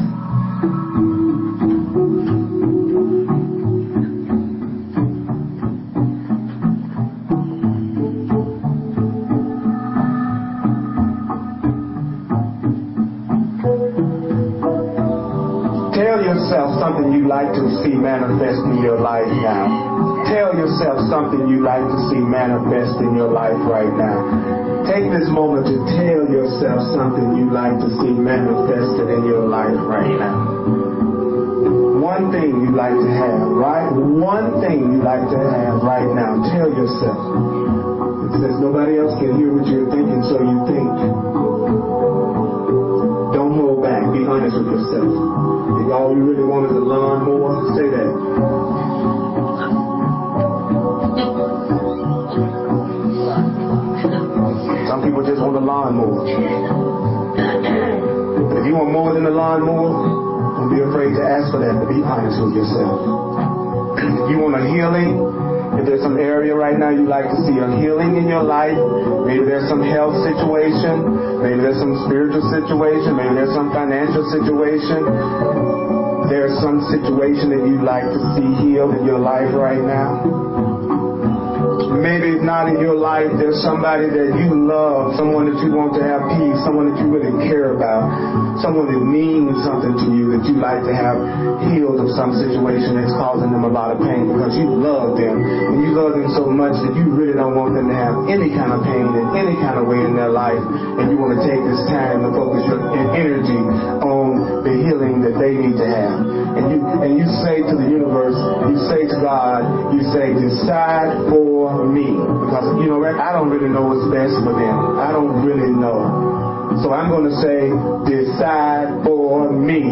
Tell yourself something you'd like to see manifest in your life now. Tell yourself something you'd like to see manifest in your life right now. Take this moment to tell yourself something you'd like to see manifested in your life right now. One thing you'd like to have, right? One thing you'd like to have right now. Tell yourself. It says nobody else can hear what you're thinking, so you think. Don't hold back. Be honest with yourself. If all you really want is a lawnmower, say that. Some people just want a lawnmower. But if you want more than a lawnmower, don't be afraid to ask for that, but be honest with yourself. If you want a healing, if there's some area right now you'd like to see a healing in your life, maybe there's some health situation, maybe there's some spiritual situation, maybe there's some financial situation, there's some situation that you'd like to see healed in your life right now. Maybe if not in your life, there's somebody that you love, someone that you want to have peace, someone that you really care about, someone that means something to you that you'd like to have healed of some situation that's causing them a lot of pain because you love them. And you love them so much that you really don't want them to have any kind of pain in any kind of way in their life. And you want to take this time to focus your energy on the healing that they need to have. And you say to the universe, you say to God, you say, decide for me. Because, I don't really know what's best for them. I don't really know. So I'm going to say, decide for me.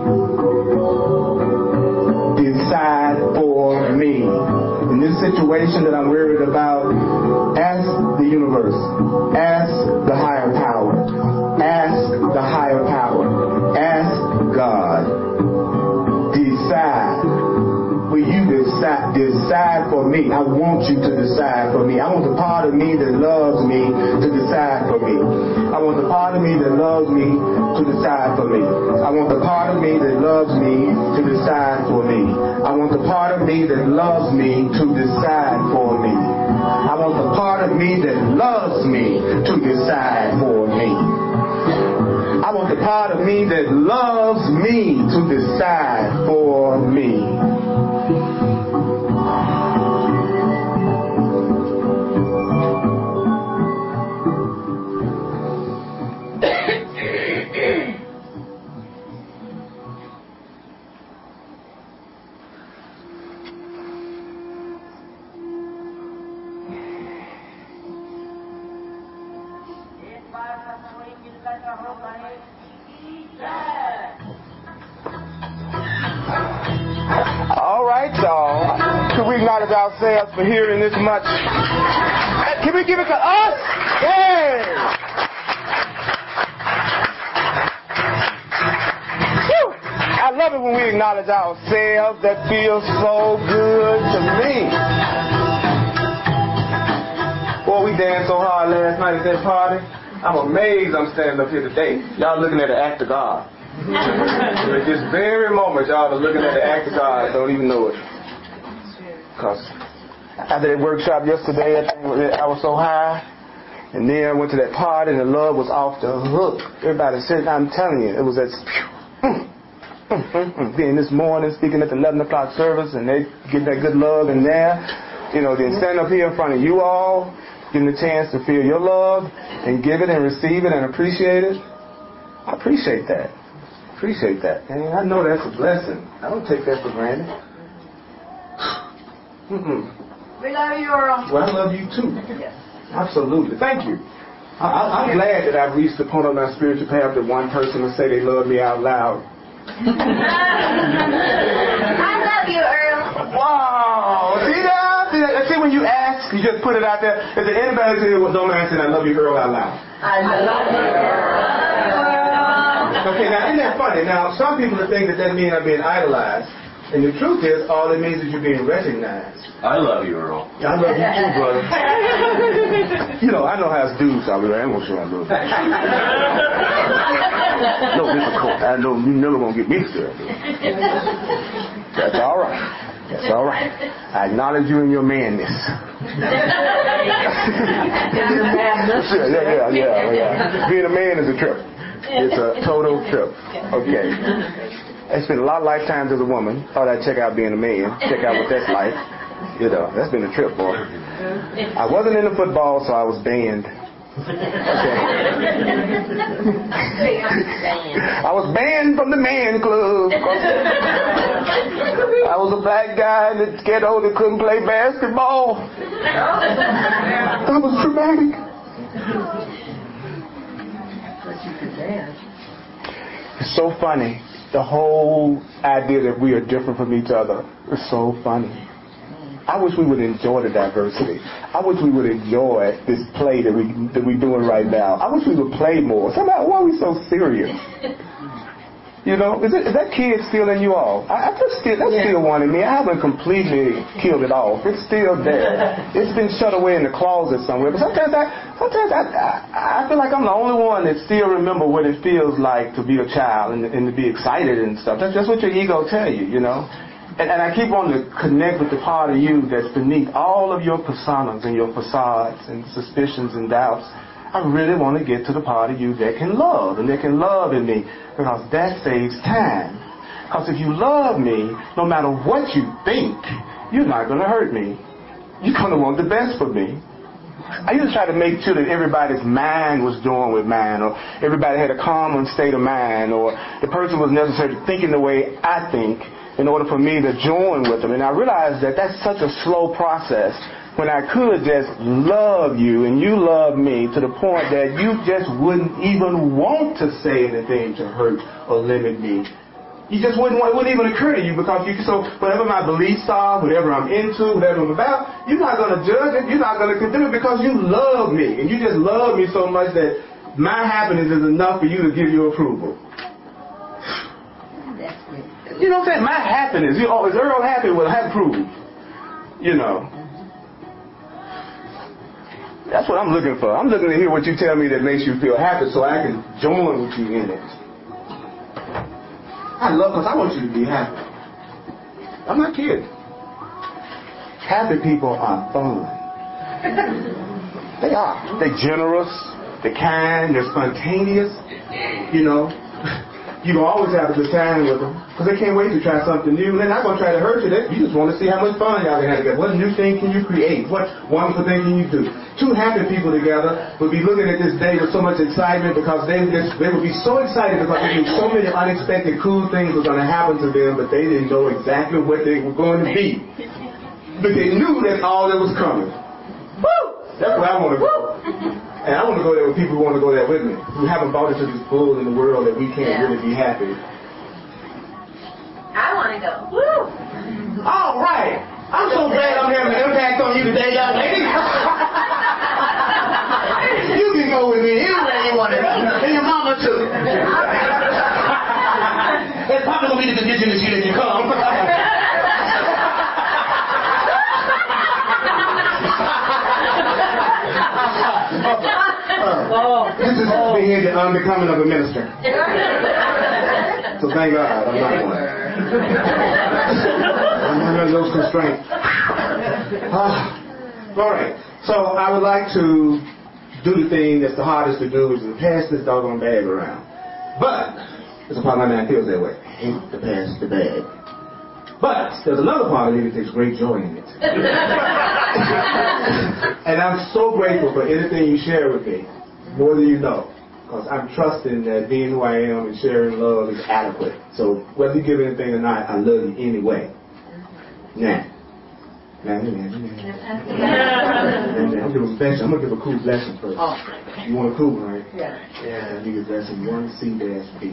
Decide for me. In this situation that I'm worried about, ask the universe. Ask the higher power. Ask the higher power. Ask God. Decide. Will you decide for me? I want you to decide for me. I want the part of me that loves me to decide for me. I want the part of me that loves me to decide for me. I want the part of me that loves me to decide for me. I want the part of me that loves me to decide for me. I want the part of me that loves me to decide for me. I want the part of me that loves me to decide for me. All right, y'all. Can we acknowledge ourselves for hearing this much? Can we give it to us? Yeah. Whew. I love it when we acknowledge ourselves. That feels so good to me. Boy, we danced so hard last night at that party. I'm amazed I'm standing up here today. Y'all looking at the act of God. At this very moment, y'all are looking at the act of God. Don't even know it. Because after that workshop yesterday, I was so high. And then I went to that party and the love was off the hook. Everybody said, I'm telling you, it was that being this morning, speaking at the 11 o'clock service, and they get that good love in there. Then stand up here in front of you all, getting the chance to feel your love and give it and receive it and appreciate it. I appreciate that. Appreciate that. And I know that's a blessing. I don't take that for granted. We love you, Earl. Well, I love you too. Yes. Absolutely. Thank you. I'm glad that I've reached the point on my spiritual path that one person will say they love me out loud. I love you, Earl. Wow. See that? See when you ask, you just put it out there. Is there anybody here with no man saying I love you, Earl, out loud? I love you, Earl. Okay, now isn't that funny? Now, some people think that means I'm being idolized. And the truth is, all it means is you're being recognized. I love you, Earl. I love you too, brother. I know how it's do, so I ain't gonna show I love you. No difficult. I know you never gonna get me stirred. That's all right. That's all right. I acknowledge you in your manness. Yeah. Being a man is a trip. It's a total trip. Okay. I spent a lot of lifetimes as a woman. Thought I'd check out being a man. Check out what that's like. That's been a trip, boy. I wasn't into football, so I was banned. Okay. I was banned from the man club. I was a black guy in the ghetto that couldn't play basketball. That was traumatic. It's so funny. The whole idea that we are different from each other is so funny. I wish we would enjoy the diversity. I wish we would enjoy this play that we're doing right now. I wish we would play more. Somehow, why are we so serious? Is that kid still in you all? That's still one in me. I haven't completely killed it off. It's still there. It's been shut away in the closet somewhere. But sometimes I feel like I'm the only one that still remember what it feels like to be a child and to be excited and stuff. That's just what your ego tell you, And I keep wanting to connect with the part of you that's beneath all of your personas and your facades and suspicions and doubts. I really want to get to the part of you that can love, and that can love in me, because that saves time. Because if you love me, no matter what you think, you're not going to hurt me. You're going to want the best for me. I used to try to make sure that everybody's mind was joined with mine, or everybody had a calm state of mind, or the person was necessarily thinking the way I think in order for me to join with them. And I realized that that's such a slow process when I could just love you and you love me to the point that you just wouldn't even want to say anything to hurt or limit me. You just wouldn't even occur to you because so whatever my beliefs are, whatever I'm into, whatever I'm about, you're not going to judge it, you're not going to condemn it because you love me. And you just love me so much that my happiness is enough for you to give you approval. You know what I'm saying? My happiness, is Earl happy? Well, I approve. You know. That's what I'm looking for. I'm looking to hear what you tell me that makes you feel happy so I can join with you in it. Because I want you to be happy. I'm not kidding. Happy people are fun. They are. They're generous. They're kind. They're spontaneous. You know. You can always have a good time with them because they can't wait to try something new. They're not going to try to hurt you. You just want to see how much fun y'all can have together. What new thing can you create? What wonderful thing can you do? Two happy people together would be looking at this day with so much excitement because they would be so excited because they knew so many unexpected cool things were going to happen to them, but they didn't know exactly what they were going to be. But they knew that's all that was coming. Woo! That's where I want to go. And I want to go there with people who want to go there with me, who haven't bought into this bull in the world that we can't really be happy. I want to go. Woo! All right. I'm so glad I'm having an impact on you today, young lady. You can go with me anywhere you want to go. And your mama too. It's probably going to be the condition that you come. This is being the unbecoming of a minister. So thank God I'm not one. I'm not under those constraints. All right. So I would like to do the thing that's the hardest to do, is to pass this doggone bag around. But there's a part of my mind feels that way. I hate to pass the bag. But there's another part of me that takes great joy in it. And I'm so grateful for anything you share with me, more than you know. Because I'm trusting that being who I am and sharing love is adequate. So whether you give anything or not, I love you anyway. Now. I'm gonna give a cool blessing first. You want a cool one, right? Yeah. Yeah, you get blessing 1C-B.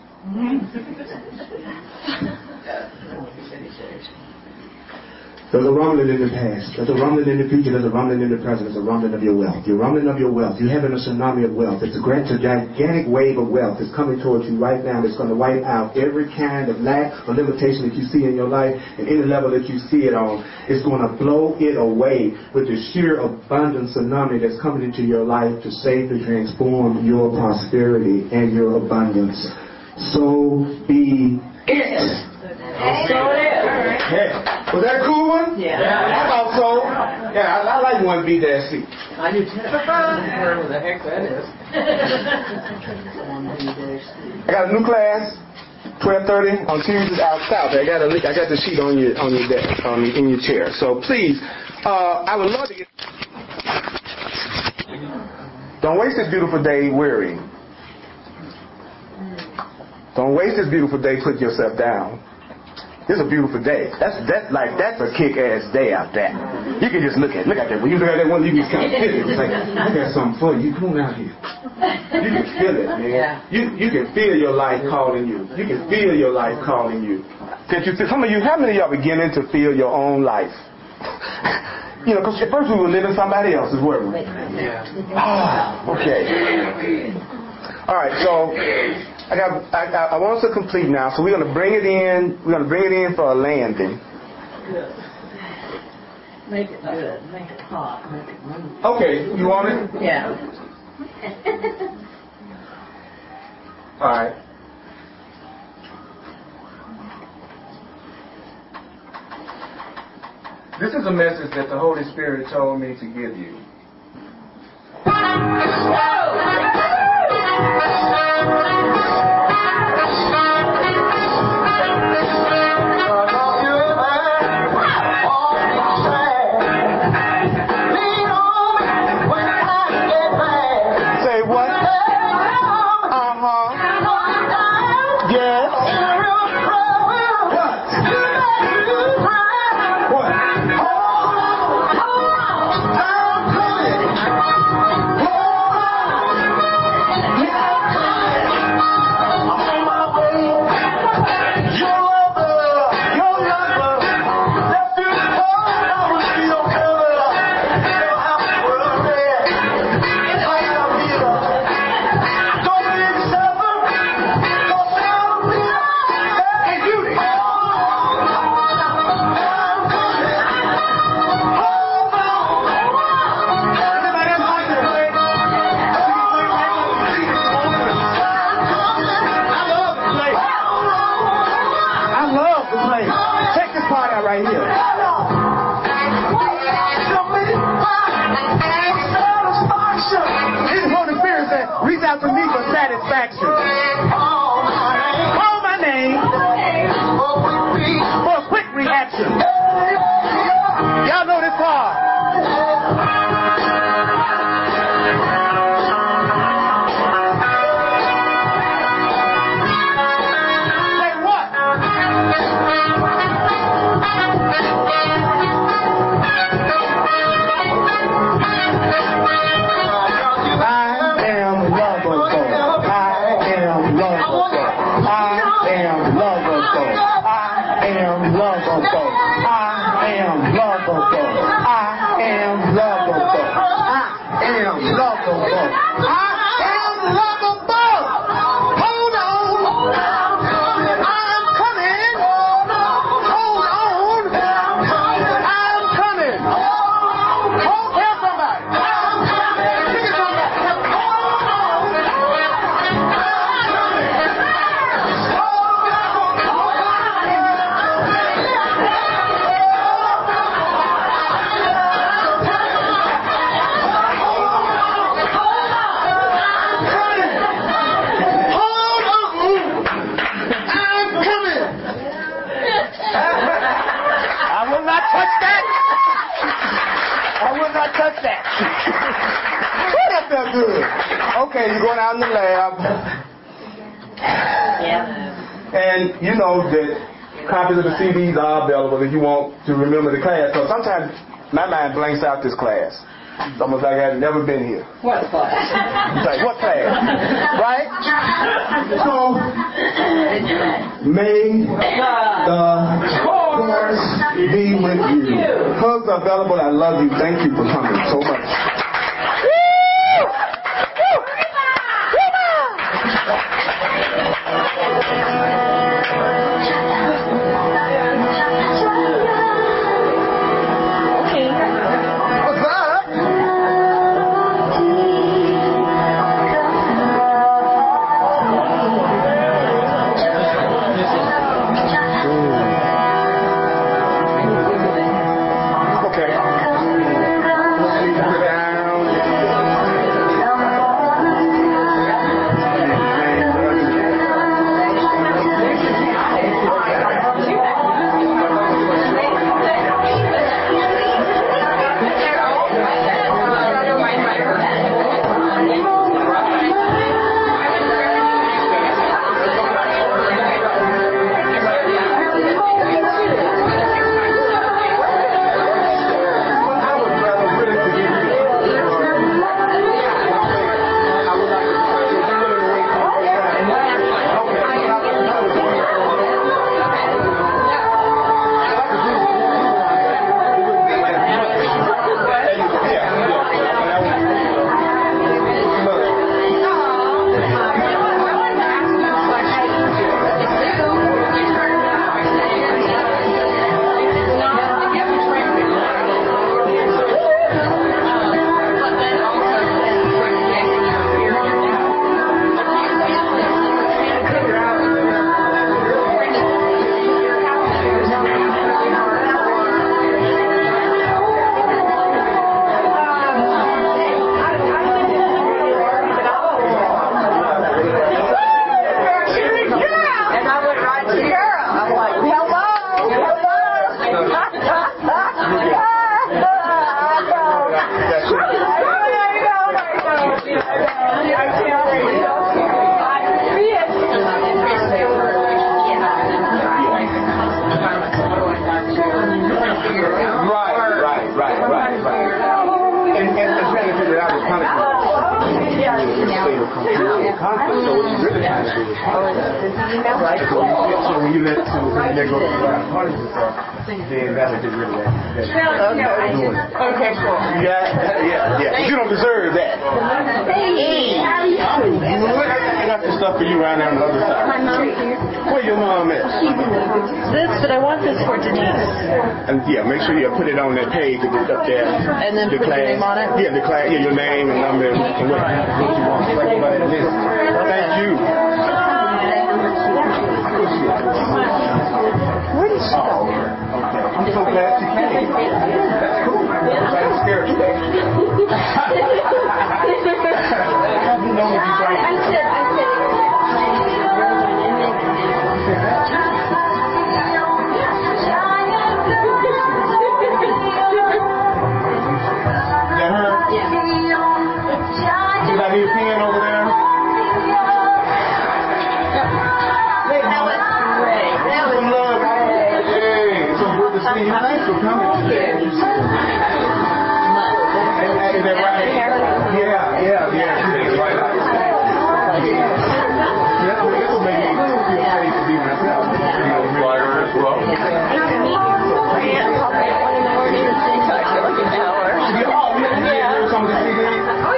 There's a rumbling in the past. There's a rumbling in the future. There's a rumbling in the present. There's a rumbling of your wealth. You're rumbling of your wealth. You're having a tsunami of wealth. It's a gigantic wave of wealth that's coming towards you right now. That's going to wipe out every kind of lack or limitation that you see in your life, and any level that you see it on. It's going to blow it away with the sheer abundant tsunami that's coming into your life to safely transform your prosperity and your abundance. So be it. Yeah. Was that a cool one? Yeah. I thought so. Yeah, I like 1B-C. I do too. Whatever the heck that is. I got a new class, 12:30 on Tuesdays out south. I got the sheet on your desk, in your chair. So please, I would love to get. Don't waste this beautiful day worrying. Don't waste this beautiful day putting yourself down. It's a beautiful day. That's a kick-ass day out there. You can just look at that. When you look at that one, you can kind of feel it. It's like, I got something for you. Come on out here. You can feel it, man. Yeah. You can feel your life calling you. You can feel your life calling you. Can't you feel? How many of y'all beginning to feel your own life? You know, because at first we were living somebody else's, weren't we? Yeah. Oh, okay. All right, so I want us to complete now. So we're going to bring it in. We're going to bring it in for a landing. Good. Make it good. Make it hot. Make it move. Okay, you want it? Yeah. All right. This is a message that the Holy Spirit told me to give you. Right here. This Holy Spirit said, reach out to me for satisfaction. Call my name for a quick reaction. Y'all know this part. Okay, you're going out in the lab. Yeah. And you know that copies of the CDs are available if you want to remember the class. So sometimes my mind blanks out this class. It's almost like I've never been here. What class? It's like, what class? Right? So, may the force be with you. Hugs are available. I love you. Thank you for coming so much. Okay. trying to figure out the punishment. So what you really trying to do is so when you let go of punish yourself, then that's what you're really doing. Okay, cool. Yeah. You don't deserve that. Hey, I got the stuff for you right now on the other side. Where your mom at? This, but I want this for Denise. And yeah, make sure you put it on that page up there. And then the put class. your name on it? Yeah, the class. Yeah, your name and number and what you want. Like about that list. Thank you. Where did she go? Okay. I'm so glad she came. That's cool. I'm scared today. You know what you're trying to do. Need a pen over there? That was some love. Hey, it's so good to see you. Thanks for coming. Is that right? Yeah. This will make me feel safe to be myself. As well. Nice to meet you. Yeah, call me at 1 in the morning and stay talk for like an hour. Yeah. Some of the CDs?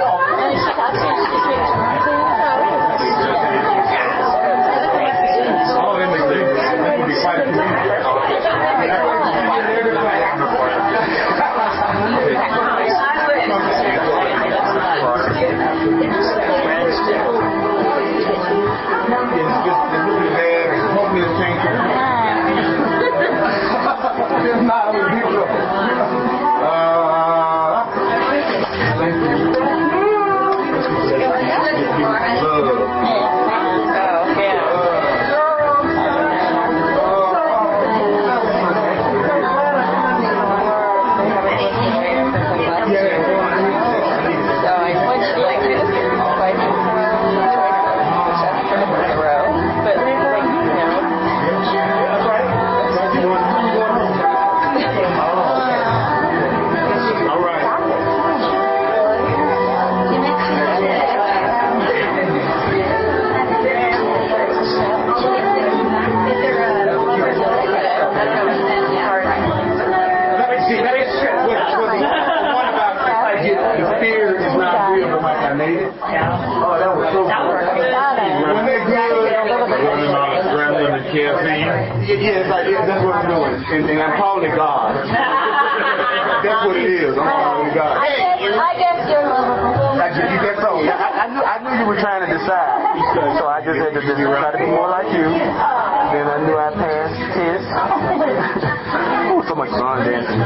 Yeah, it's like, that's what I'm doing. And I'm calling it God. That's what it is. I'm calling it God. I guess you're lovable. You guess so. I knew you were trying to decide. So I just had to just try to be more like you. Then I knew I passed the test. Oh, so much fun dancing.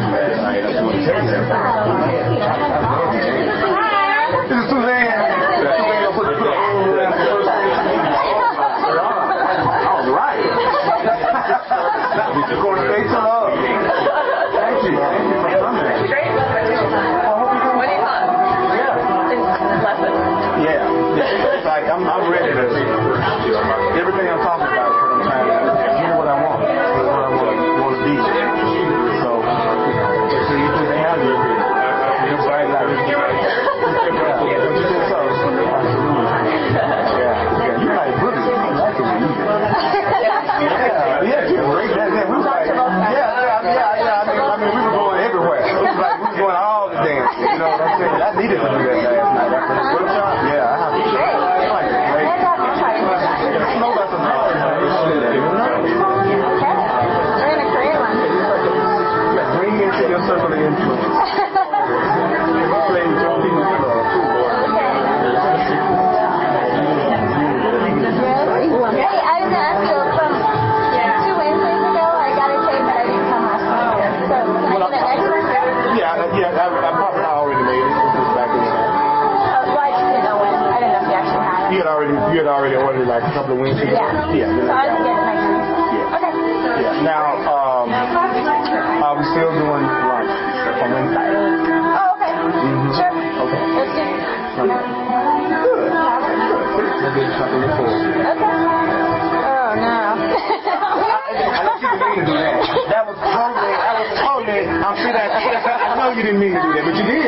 This is Suzanne. Suzanne will put the all right. You're going straight to love. Thank you. Thank you for coming. Great. What do you want? Lesson. Yeah. It's like I'm ready to. Everything I'm talking about is what I'm trying to do. Here's what I want. Here's what I want to be. So you put the hand in here. You're right like this. What you did so? Yeah. You like Brooklyn. I like it when you do. Yeah, great. We was like, I mean, we were going everywhere. It was like we were going all the dances. You know what I'm saying? I needed to do that last night after the workshop. Yeah, I have to. It's like great. I know about the power. We're gonna create one. Yeah, bring me into your circle of influence. Play with your people too, boy. Hey, I was gonna ask you from 2 Wednesdays ago. I got a tape, but I didn't come last week. So can I do the next one? Yeah. I probably already made it. Just back in. Well, I just didn't know when. I didn't know if you actually had it. You had already ordered like a couple of Wednesdays. Yeah. So I didn't get it next week. Yeah. Okay. Yeah. Now, are we still doing lunch on Wednesday? Oh, okay. Sure. Okay. Let's do it. Good. We'll get something to pull. Okay. Oh, no. I know you didn't mean to do that. That was totally, I know you didn't mean to do that, but you did.